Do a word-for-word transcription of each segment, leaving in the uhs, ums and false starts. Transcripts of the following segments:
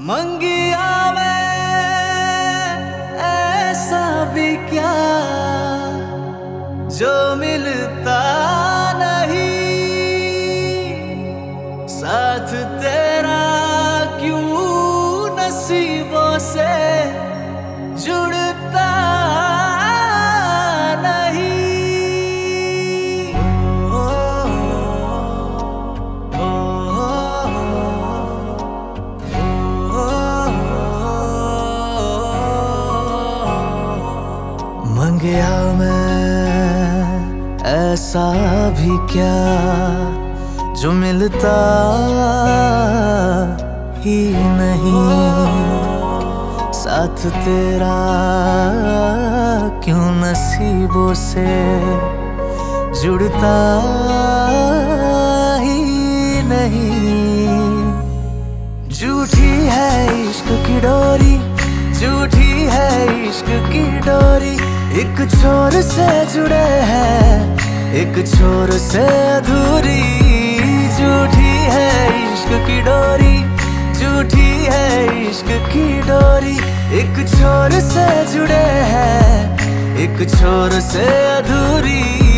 मंगिया में ऐसा भी क्या जो मिलता नहीं, साथ तेरा क्यों नसीबों से जुड़ता नहीं। ओ, ओ, ओ, मंगिया में ऐसा भी क्या जो मिलता ही नहीं, साथ तेरा क्यों नसीबों से जुड़ता ही नहीं। झूठी है इश्क की डोरी, झूठी है इश्क की डोरी, एक छोर से जुड़े हैं एक छोर से अधूरी। झूठी है इश्क की डोरी, झूठी है इश्क की डोरी, एक छोर से जुड़े हैं एक छोर से अधूरी।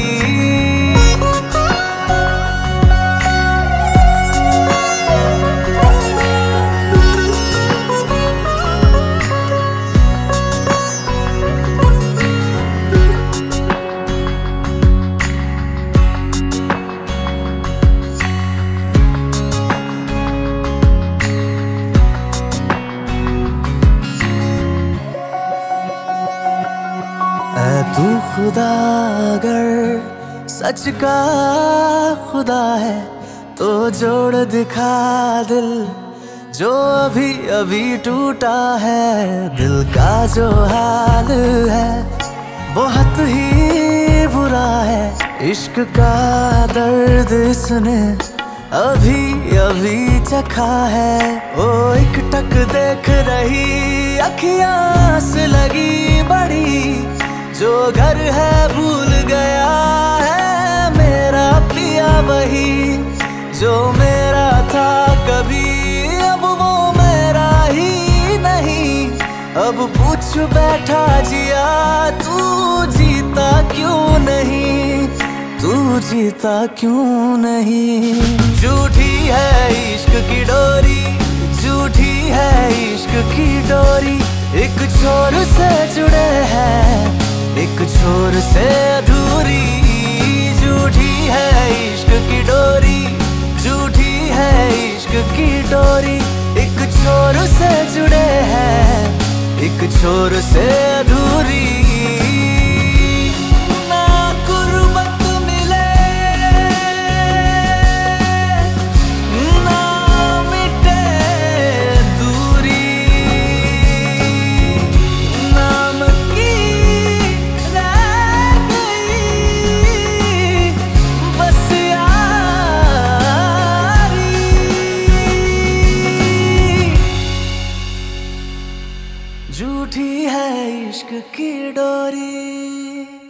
ऐ तू खुदा अगर सच का खुदा है तो जोड़ दिखा दिल जो अभी अभी टूटा है। दिल का जो हाल है बहुत ही बुरा है, इश्क का दर्द इसने अभी अभी चखा है। ओ एक टक देख रही अखियां से लगी बड़ी, जो घर है भूल गया है मेरा पिया वही, जो मेरा था कभी अब वो मेरा ही नहीं। अब पूछ बैठा जिया तू जीता क्यों नहीं, तू जीता क्यों नहीं। झूठी है इश्क की डोरी, झूठी है इश्क की डोरी, एक छोर से जुड़े हैं एक छोर से अधूरी। झूठी है इश्क की डोरी, झूठी है इश्क की डोरी, एक छोर से जुड़े हैं एक छोर से अधूरी। ना गुर्बत मिले ना मिटे दूरी, नाम की झूठी है इश्क की डोरी।